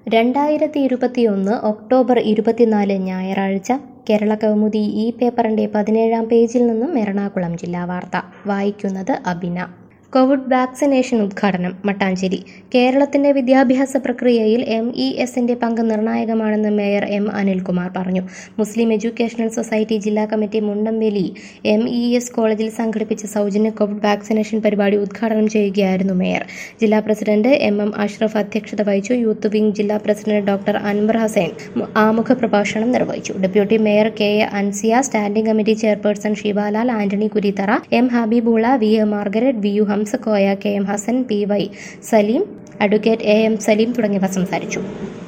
2021 October 24 ഞായറാഴ്ച കേരള കൗമുദി ഈ പേപ്പറിന്റെ 17-ാം പേജിൽ നിന്നും എറണാകുളം ജില്ലാ വാർത്ത വായിക്കുന്നത് അബിന. കോവിഡ് വാക്സിനേഷൻ ഉദ്ഘാടനം മട്ടാഞ്ചേരി. കേരളത്തിന്റെ വിദ്യാഭ്യാസ പ്രക്രിയയിൽ MESന്റെ പങ്ക് നിർണായകമാണെന്ന് മേയർ M. അനിൽകുമാർ പറഞ്ഞു. മുസ്ലിം എഡ്യൂക്കേഷണൽ സൊസൈറ്റി ജില്ലാ കമ്മിറ്റി മുണ്ടംവേലി MES കോളേജിൽ സംഘടിപ്പിച്ച സൗജന്യ കോവിഡ് വാക്സിനേഷൻ പരിപാടി ഉദ്ഘാടനം ചെയ്യുകയായിരുന്നു മേയർ. ജില്ലാ പ്രസിഡന്റ് MM അഷ്റഫ് അധ്യക്ഷത വഹിച്ചു. യൂത്ത് വിംഗ് ജില്ലാ പ്രസിഡന്റ് ഡോക്ടർ അൻവർ ഹസൻ ആമുഖ പ്രഭാഷണം നിർവഹിച്ചു. Deputy mayor KA Ansiya, standing committee chairperson Sheebalal, Antony Kurithara, M. Habeebulla, VA Margaret, VU Hamsakoya, KM Hasan, PY Saleem, advocate AM Saleem തുടങ്ങിയവർ സംസാരിച്ചു.